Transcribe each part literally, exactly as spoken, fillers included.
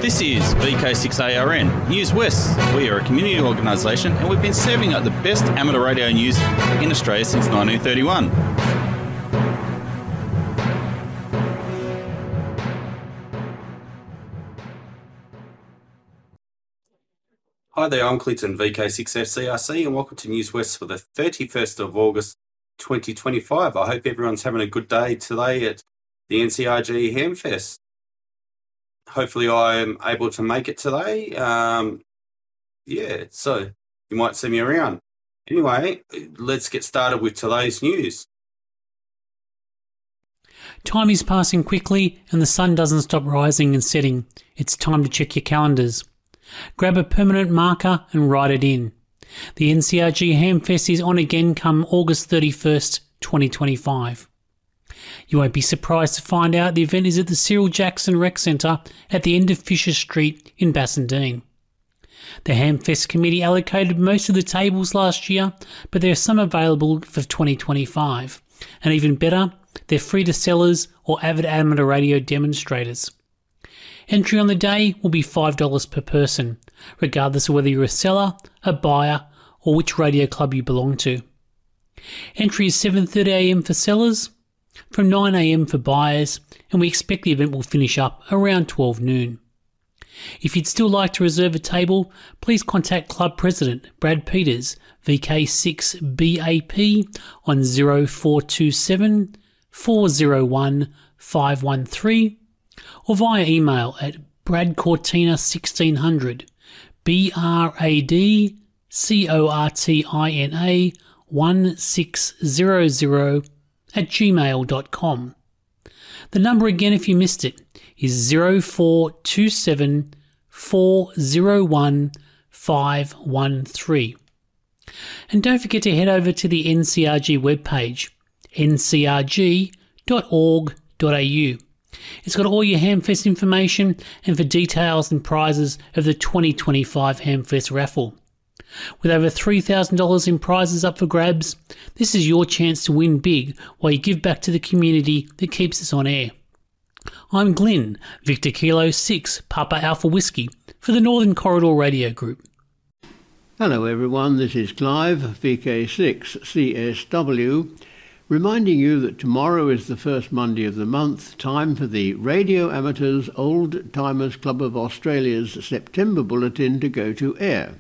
This is V K six A R N, News West. We are a community organisation and we've been serving up the best amateur radio news in Australia since nineteen thirty-one. Hi there, I'm Clinton, V K six F C R C, and welcome to News West for the thirty-first of August twenty twenty-five. I hope everyone's having a good day today at the N C R G Hamfest. Hopefully I'm able to make it today. Um, yeah, so you might see me around. Anyway, let's get started with today's news. Time is passing quickly and the sun doesn't stop rising and setting. It's time to check your calendars. Grab a permanent marker and write it in. The N C R G Hamfest is on again come August thirty-first, twenty twenty-five. You won't be surprised to find out the event is at the Cyril Jackson Rec Centre at the end of Fisher Street in Bassendean. The Hamfest committee allocated most of the tables last year, but there are some available for twenty twenty-five. And even better, they're free to sellers or avid amateur radio demonstrators. Entry on the day will be five dollars per person, regardless of whether you're a seller, a buyer, or which radio club you belong to. Entry is seven thirty a m for sellers, from nine a m for buyers, and we expect the event will finish up around twelve noon. If you'd still like to reserve a table, please contact Club President Brad Peters, V K six B A P, on zero four two seven, four zero one, five one three, or via email at bradcortina sixteen hundred, B R A D C O R T I N A one six zero zero at gmail dot com. The number again, if you missed it, is zero four two seven, four zero one, five one three. And don't forget to head over to the N C R G webpage, n c r g dot org dot a u. It's got all your Hamfest information and for details and prizes of the twenty twenty-five Hamfest raffle. With over three thousand dollars in prizes up for grabs, this is your chance to win big while you give back to the community that keeps us on air. I'm Glenn, Victor Kilo six, Papa Alpha Whiskey, for the Northern Corridor Radio Group. Hello everyone, this is Clive, V K six C S W, reminding you that tomorrow is the first Monday of the month, time for the Radio Amateurs Old Timers Club of Australia's September Bulletin to go to air.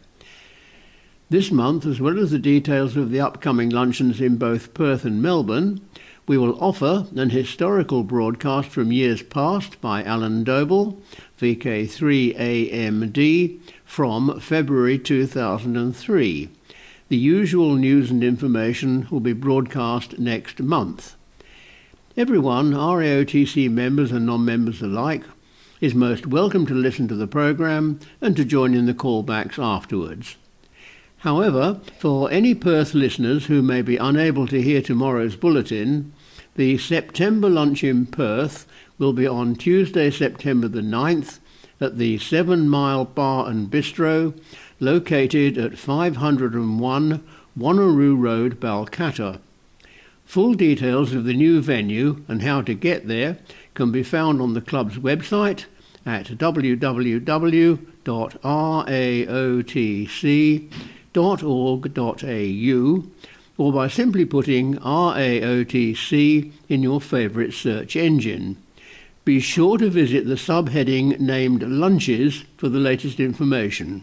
This month, as well as the details of the upcoming luncheons in both Perth and Melbourne, we will offer an historical broadcast from years past by Alan Doble, V K three A M D, from February two thousand three. The usual news and information will be broadcast next month. Everyone, R A O T C members and non-members alike, is most welcome to listen to the programme and to join in the callbacks afterwards. However, for any Perth listeners who may be unable to hear tomorrow's bulletin, the September lunch in Perth will be on Tuesday, September the ninth at the Seven Mile Bar and Bistro, located at five hundred and one Wanneroo Road, Balcatta. Full details of the new venue and how to get there can be found on the club's website at w w w dot r a o t c dot org dot a u or by simply putting R A O T C in your favourite search engine. Be sure to visit the subheading named Lunches for the latest information.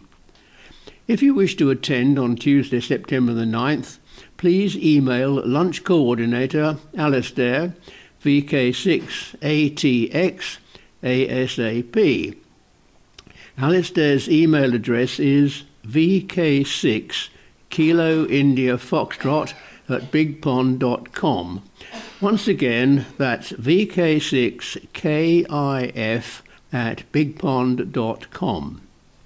If you wish to attend on Tuesday, September the ninth, please email Lunch Coordinator Alistair, V K six A T X A S A P. Alistair's email address is V K six Kilo India Foxtrot at bigpond dot com. Once again, that's V K six K I F at bigpond dot com.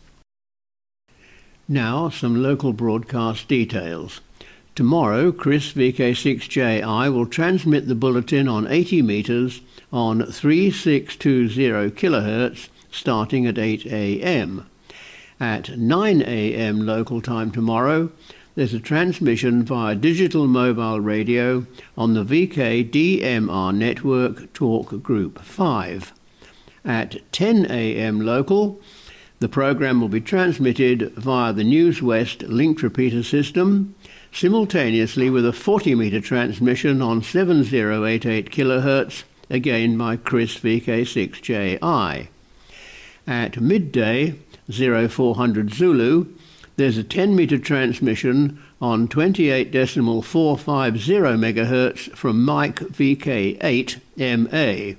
Now, some local broadcast details. Tomorrow, Chris, V K six J I, will transmit the bulletin on eighty metres on three six two zero kilohertz starting at eight a m. At nine a m local time tomorrow, there's a transmission via digital mobile radio on the V K D M R network Talk Group five. At ten a m local, the program will be transmitted via the News West linked repeater system, simultaneously with a forty metre transmission on seven thousand eighty-eight kilohertz, again by Chris V K six J I. At midday, four hundred Zulu, there's a ten metre transmission on twenty-eight point four five zero megahertz from Mike V K eight M A.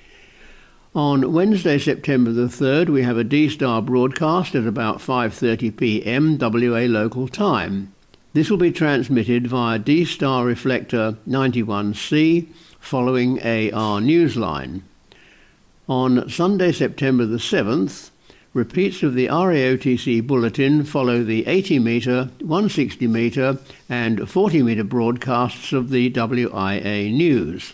On Wednesday, September the third, we have a D-Star broadcast at about five thirty p m W A local time. This will be transmitted via D-Star Reflector ninety-one C following A R Newsline. On Sunday, September the seventh, repeats of the R A O T C bulletin follow the eighty metre, one hundred sixty metre and forty metre broadcasts of the W I A News.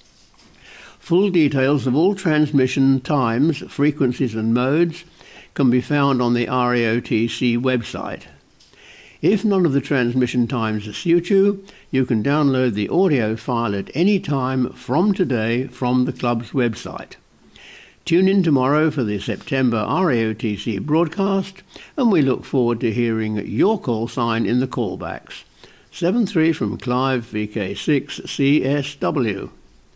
Full details of all transmission times, frequencies and modes can be found on the R A O T C website. If none of the transmission times suit you, you can download the audio file at any time from today from the club's website. Tune in tomorrow for the September R A O T C broadcast, and we look forward to hearing your call sign in the callbacks. seven three from Clive V K six C S W.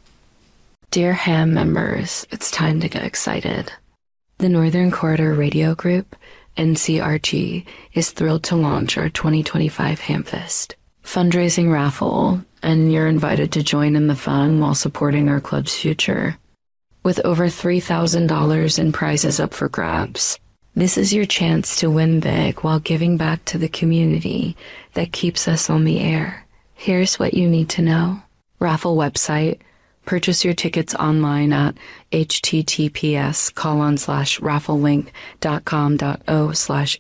Dear Ham members, it's time to get excited. The Northern Corridor Radio Group, N C R G, is thrilled to launch our twenty twenty-five Hamfest fundraising raffle, and you're invited to join in the fun while supporting our club's future. With over three thousand dollars in prizes up for grabs, this is your chance to win big while giving back to the community that keeps us on the air. Here's what you need to know. Raffle website. Purchase your tickets online at https colon slash rafflelink.com.o slash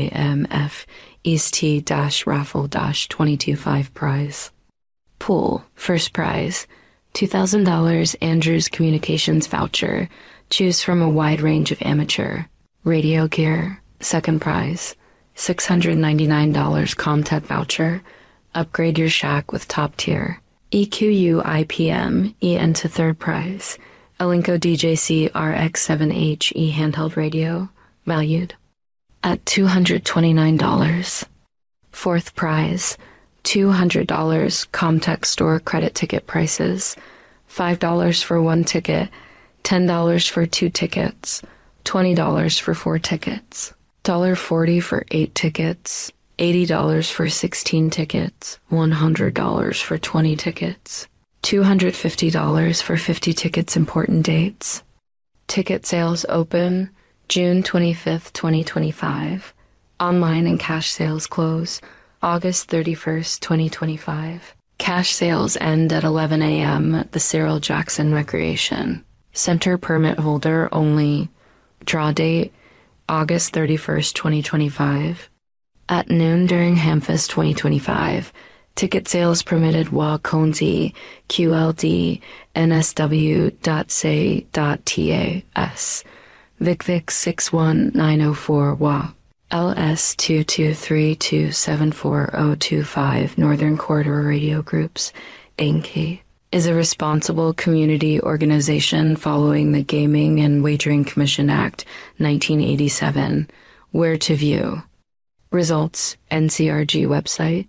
HAMF East dash raffle dash twenty twenty-five prize. Pool. First prize. two thousand dollars Andrews Communications voucher. Choose from a wide range of amateur radio gear. Second prize. six hundred ninety-nine dollars Comtech voucher. Upgrade your shack with top tier. E Q U I P M E N to third prize. Alinco D J C R X seven H E handheld radio. Valued at two hundred twenty-nine dollars. Fourth prize. two hundred dollars Comtech store credit ticket prices. five dollars for one ticket. ten dollars for two tickets. twenty dollars for four tickets. one dollar forty for eight tickets. eighty dollars for sixteen tickets, one hundred dollars for twenty tickets, two hundred fifty dollars for fifty tickets important dates. Ticket sales open June twenty-fifth, twenty twenty-five. Online and cash sales close August thirty-first, twenty twenty-five. Cash sales end at eleven a m at the Cyril Jackson Recreation Center. Permit holder only. Draw date August thirty-first, twenty twenty-five. At noon during Hamfest twenty twenty-five, ticket sales permitted while Conzi, Q L D, N S W dot S A dot T A S, Vic Vic six one nine oh four W A, L S two two three two seven four zero two five Northern Corridor Radio Groups, Incorporated, is a responsible community organization following the Gaming and Wagering Commission Act nineteen eighty-seven. Where to view results, N C R G website,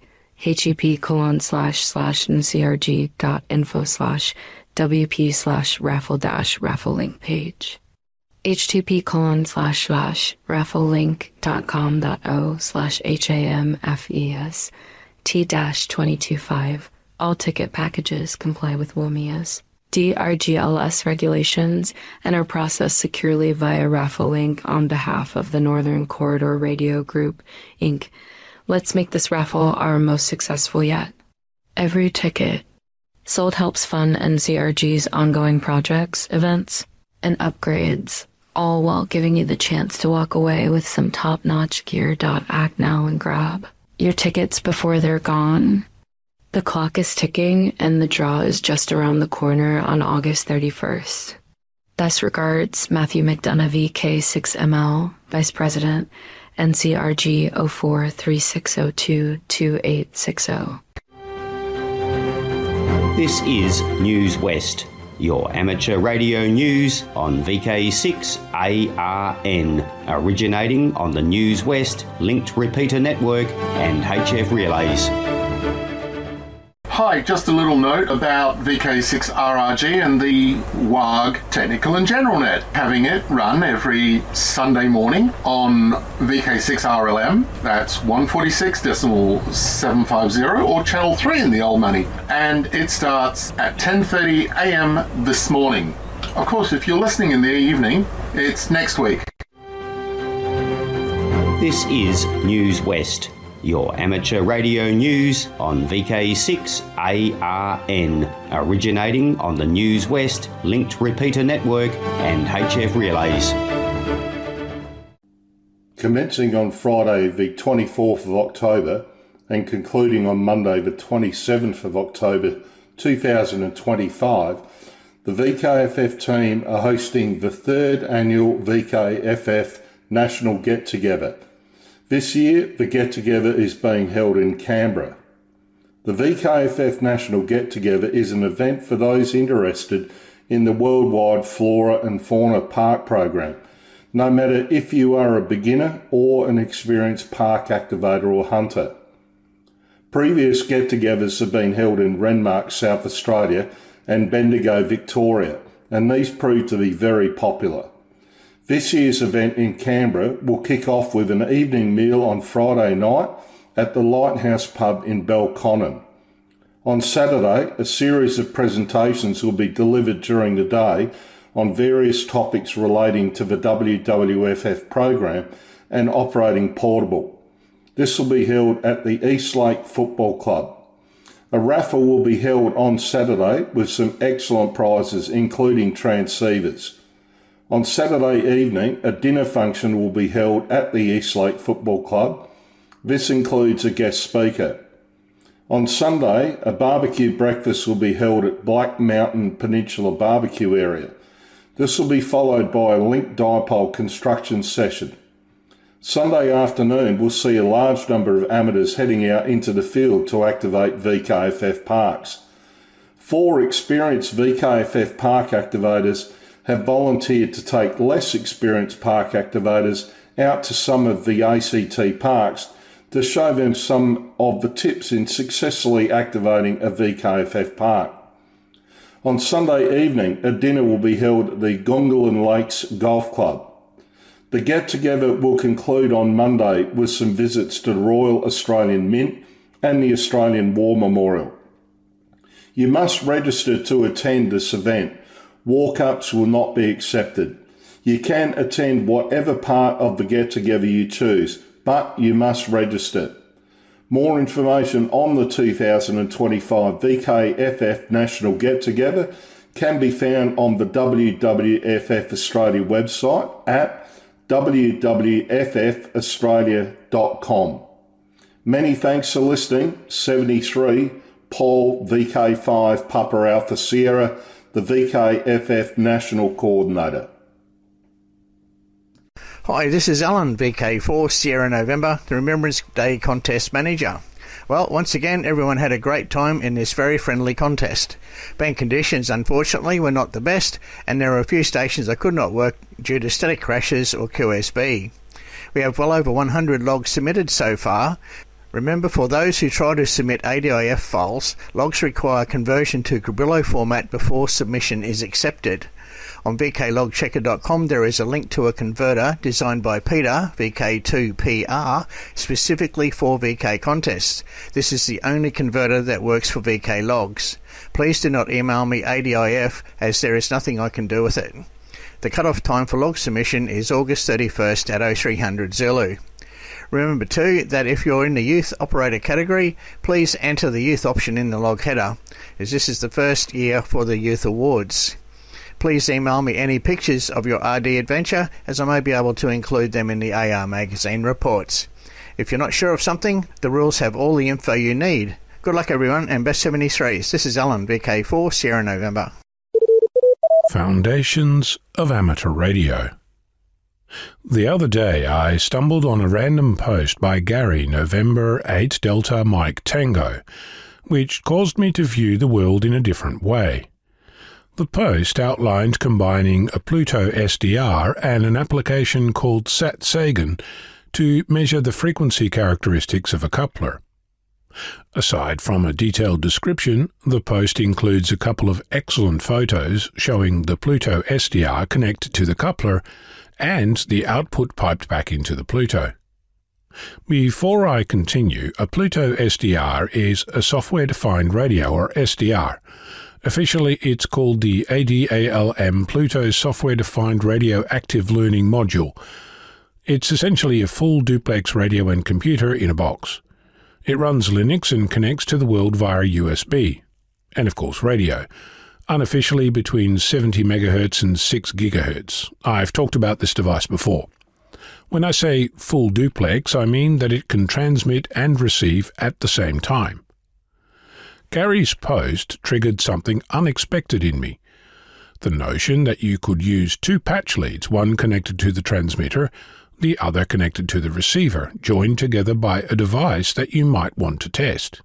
hep colon slash slash ncrg dot info slash wp slash raffle dash raffle link page, http colon slash slash rafflelink dot com dot o slash hamfes t dash twenty twenty-five. All ticket packages comply with W O M I A's D R G L S regulations and are processed securely via Raffle Link on behalf of the Northern Corridor Radio Group, Incorporated. Let's make this raffle our most successful yet. Every ticket sold helps fund N C R G's ongoing projects, events, and upgrades, all while giving you the chance to walk away with some top-notch gear. Act now and grab your tickets before they're gone. The clock is ticking, and the draw is just around the corner on August thirty-first. Best regards, Matthew McDonough, V K six M L, Vice President, N C R G zero four three six zero two two eight six zero. This is News West, your amateur radio news on V K six A R N, originating on the News West linked repeater network and H F relays. Hi, just a little note about V K six R R G and the W A G Technical and General Net. Having it run every Sunday morning on V K six R L M, that's one forty-six decimal seven fifty, or Channel three in the old money. And it starts at ten thirty a m this morning. Of course, if you're listening in the evening, it's next week. This is News West, your amateur radio news on V K six A R N, originating on the News West linked repeater network and H F relays. Commencing on Friday the twenty-fourth of October and concluding on Monday the twenty-seventh of October two thousand twenty-five, the V K F F team are hosting the third annual V K F F National Get-Together. This year, the get-together is being held in Canberra. The V K F F National Get-Together is an event for those interested in the worldwide Flora and Fauna Park program, no matter if you are a beginner or an experienced park activator or hunter. Previous get-togethers have been held in Renmark, South Australia and Bendigo, Victoria, and these proved to be very popular. This year's event in Canberra will kick off with an evening meal on Friday night at the Lighthouse Pub in Belconnen. On Saturday, a series of presentations will be delivered during the day on various topics relating to the W W F F program and operating portable. This will be held at the Eastlake Football Club. A raffle will be held on Saturday with some excellent prizes, including transceivers. On Saturday evening, a dinner function will be held at the Eastlake Football Club. This includes a guest speaker. On Sunday, a barbecue breakfast will be held at Black Mountain Peninsula Barbecue Area. This will be followed by a link dipole construction session. Sunday afternoon, we'll see a large number of amateurs heading out into the field to activate V K F F parks. Four experienced V K F F park activators have volunteered to take less experienced park activators out to some of the A C T parks to show them some of the tips in successfully activating a V K F F park. On Sunday evening, a dinner will be held at the Gungahlin Lakes Golf Club. The get-together will conclude on Monday with some visits to the Royal Australian Mint and the Australian War Memorial. You must register to attend this event. Walk-ups will not be accepted. You can attend whatever part of the get-together you choose, but you must register. More information on the two thousand twenty-five V K F F National Get-Together can be found on the W W F F Australia website at w w f f australia dot com. Many thanks for listening. seventy-three, Paul, V K five, Papa Alpha Sierra, the V K F F National Coordinator. Hi, this is Alan, V K four, Sierra November, the Remembrance Day Contest Manager. Well, once again, everyone had a great time in this very friendly contest. Bank conditions, unfortunately, were not the best, and there were a few stations that could not work due to static crashes or Q S B. We have well over one hundred logs submitted so far. Remember, for those who try to submit A D I F files, logs require conversion to Cabrillo format before submission is accepted. On v k log checker dot com there is a link to a converter designed by Peter, V K two P R, specifically for V K contests. This is the only converter that works for V K logs. Please do not email me A D I F, as there is nothing I can do with it. The cut-off time for log submission is August thirty-first at oh three hundred Zulu. Remember too that if you're in the youth operator category, please enter the youth option in the log header, as this is the first year for the youth awards. Please email me any pictures of your R D adventure, as I may be able to include them in the A R magazine reports. If you're not sure of something, the rules have all the info you need. Good luck everyone, and best seventy-threes. This is Alan, V K four, Sierra November. Foundations of Amateur Radio. The other day I stumbled on a random post by Gary, November eight Delta Mike Tango, which caused me to view the world in a different way. The post outlined combining a Pluto S D R and an application called SatSagan to measure the frequency characteristics of a coupler. Aside from a detailed description, the post includes a couple of excellent photos showing the Pluto S D R connected to the coupler and the output piped back into the Pluto. Before I continue, a Pluto S D R is a software-defined radio, or S D R. Officially, it's called the A D A L M Pluto Software Defined Radio Active Learning Module. It's essentially a full duplex radio and computer in a box. It runs Linux and connects to the world via U S B. And of course radio. Unofficially between seventy megahertz and six gigahertz. I've talked about this device before. When I say full duplex, I mean that it can transmit and receive at the same time. Gary's post triggered something unexpected in me. The notion that you could use two patch leads, one connected to the transmitter, the other connected to the receiver, joined together by a device that you might want to test.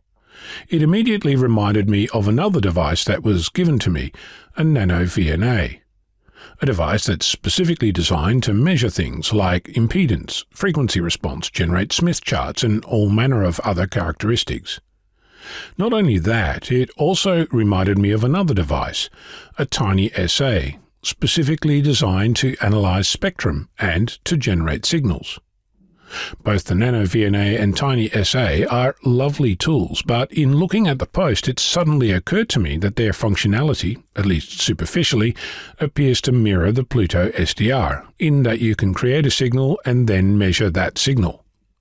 It immediately reminded me of another device that was given to me, a Nano V N A. A device that's specifically designed to measure things like impedance, frequency response, generate Smith charts, and all manner of other characteristics. Not only that, it also reminded me of another device, a Tiny S A, specifically designed to analyze spectrum and to generate signals. Both the Nano V N A and Tiny S A are lovely tools, but in looking at the post it suddenly occurred to me that their functionality, at least superficially, appears to mirror the Pluto S D R, in that you can create a signal and then measure that signal.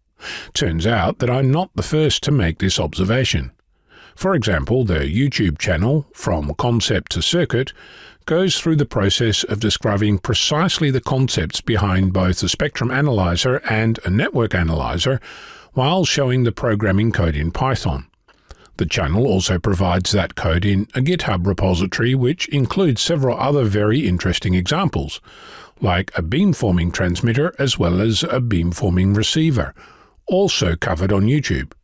Turns out that I'm not the first to make this observation. For example, the YouTube channel, From Concept to Circuit, goes through the process of describing precisely the concepts behind both a spectrum analyzer and a network analyzer, while showing the programming code in Python. The channel also provides that code in a GitHub repository which includes several other very interesting examples, like a beamforming transmitter as well as a beamforming receiver, also covered on YouTube.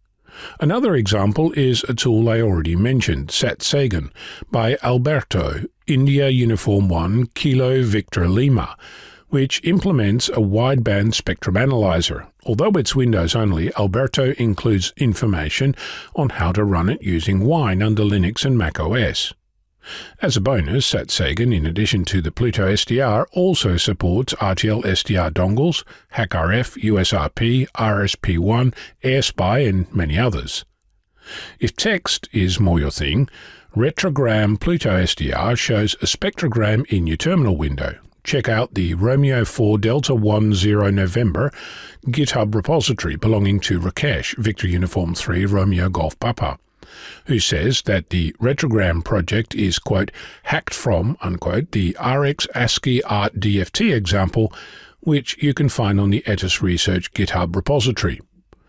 Another example is a tool I already mentioned, SatSagan, by Alberto, India Uniform one Kilo Victor Lima, which implements a wideband spectrum analyzer. Although it's Windows only, Alberto includes information on how to run it using Wine under Linux and Mac O S. As a bonus, SatSagan, in addition to the Pluto S D R, also supports R T L S D R dongles, HackRF, U S R P, R S P one, AirSpy, and many others. If text is more your thing, Retrogram Pluto S D R shows a spectrogram in your terminal window. Check out the Romeo four Delta one zero November GitHub repository belonging to Rakesh, Victor Uniform three Romeo Golf Papa, who says that the Retrogram project is, quote, hacked from, unquote, the R X ASCII Art D F T example, which you can find on the Etis Research GitHub repository.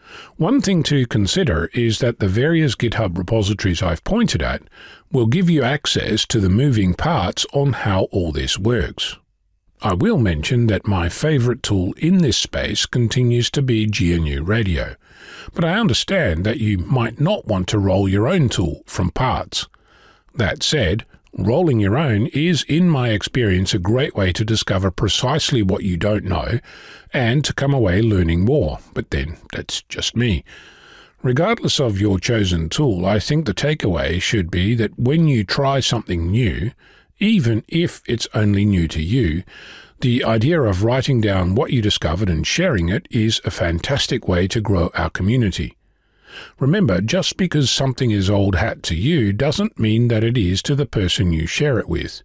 One thing to consider is that the various GitHub repositories I've pointed at will give you access to the moving parts on how all this works. I will mention that my favourite tool in this space continues to be G N U Radio, but I understand that you might not want to roll your own tool from parts. That said, rolling your own is, in my experience, a great way to discover precisely what you don't know and to come away learning more, but then that's just me. Regardless of your chosen tool, I think the takeaway should be that when you try something new, even if it's only new to you, the idea of writing down what you discovered and sharing it is a fantastic way to grow our community. Remember, just because something is old hat to you doesn't mean that it is to the person you share it with.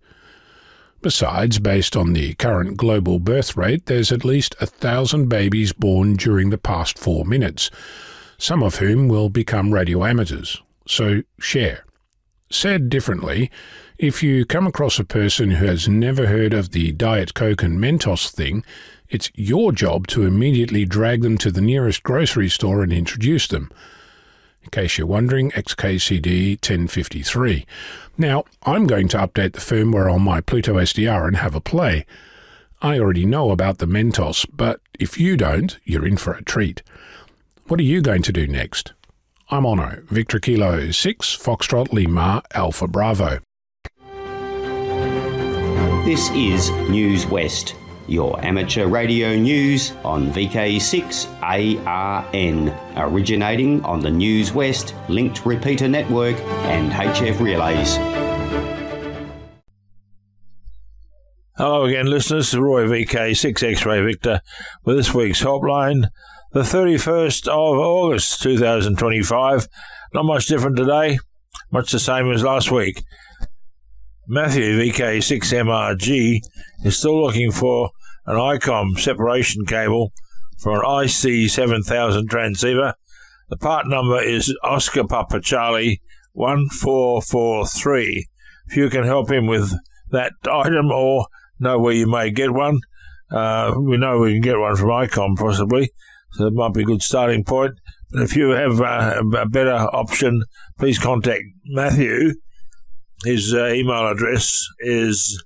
Besides, based on the current global birth rate, there's at least a thousand babies born during the past four minutes, some of whom will become radio amateurs. So share. Said differently, if you come across a person who has never heard of the Diet Coke and Mentos thing, it's your job to immediately drag them to the nearest grocery store and introduce them. In case you're wondering, X K C D ten fifty-three. Now, I'm going to update the firmware on my Pluto S D R and have a play. I already know about the Mentos, but if you don't, you're in for a treat. What are you going to do next? I'm Onno, Victor Kilo six, Foxtrot Lima, Alpha Bravo. This is News West, your amateur radio news on V K six A R N, originating on the News West linked repeater network and H F relays. Hello again, listeners. Roy V K six X-Ray Victor with this week's helpline, the thirty-first of August two thousand twenty-five. Not much different today, much the same as last week. Matthew V K six M R G is still looking for an I COM separation cable for an I C seven thousand transceiver. The part number is Oscar Papa Charlie one four four three. If you can help him with that item or know where you may get one, uh, we know we can get one from I COM possibly, so that might be a good starting point. But if you have uh, a better option, please contact Matthew. His uh, email address is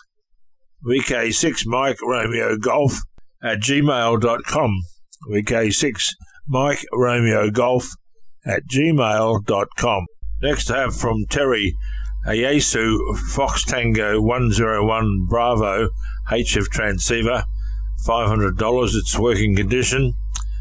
V K six Mike Romeo Golf at gmail dot com. V K six Mike Romeo Golf at gmail dot com. Next I have from Terry, a Yaesu Fox Tango one zero one Bravo H F transceiver, five hundred dollars, it's working condition.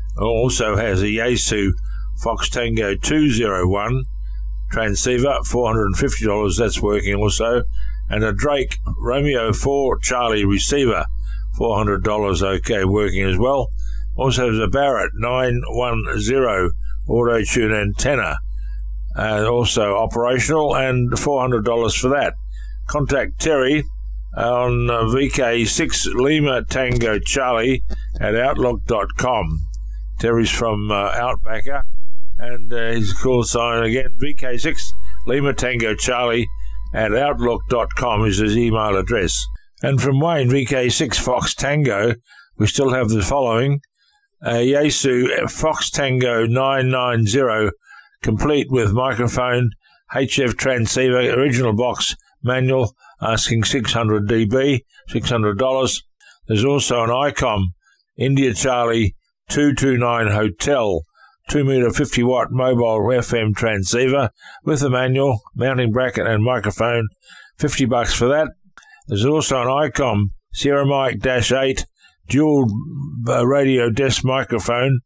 Also has a Yaesu Fox Tango two zero one transceiver, four hundred fifty dollars, that's working also. And a Drake Romeo four Charlie receiver, four hundred dollars, okay, working as well. Also has a Barrett nine one zero auto tune antenna, and also operational, and four hundred dollars for that. Contact Terry on uh, V K six Lima Tango Charlie at outlook dot com. Terry's from uh, Outbacker, and uh, his call sign again, V K six Lima Tango Charlie at outlook dot com is his email address. And from Wayne, V K six Fox Tango, we still have the following: uh, Yaesu Fox Tango nine nine zero, complete with microphone, H F transceiver, original box manual, asking six hundred D B, six hundred dollars. There's also an I COM India Charlie two two nine Hotel, two meter fifty watt mobile F M transceiver with a manual, mounting bracket and microphone, fifty bucks for that. There's also an I COM Sierra Mike eight dual radio desk microphone.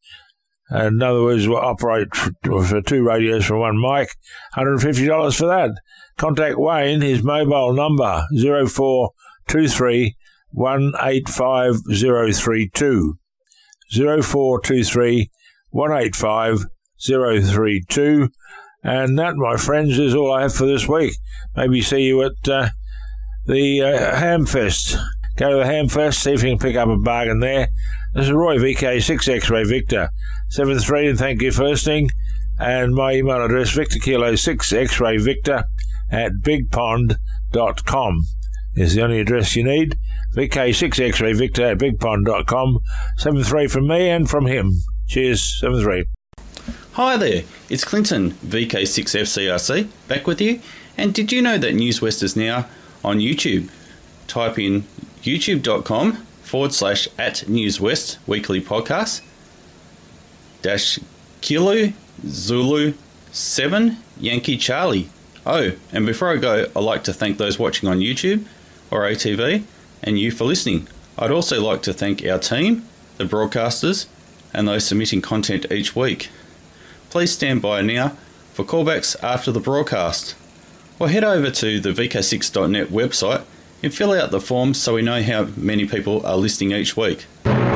In other words, we'll operate for two radios for one mic, one hundred fifty dollars for that. Contact Wayne, his mobile number, zero four two three one eight five zero three two. zero four two three one eight five zero three two. And that, my friends, is all I have for this week. Maybe see you at uh, the uh, Hamfest. Go to the Hamfest, see if you can pick up a bargain there. This is Roy, V K six X-Ray Victor, seven three, and thank you for listening. And my email address, Victor Kilo six X-Ray Victor at big pond dot com is the only address you need. V K six X-Ray Victor at big pond dot com. seven three from me and from him. Cheers, seven three. Hi there, it's Clinton, V K six F C R C, back with you. And did you know that News West is now on YouTube? Type in youtube.com forward slash at News West weekly podcast dash Kilo Zulu seven Yankee Charlie. Oh, and before I go, I'd like to thank those watching on YouTube or A T V and you for listening. I'd also like to thank our team, the broadcasters, and those submitting content each week. Please stand by now for callbacks after the broadcast, or head over to the V K six dot net website and fill out the forms so we know how many people are listening each week.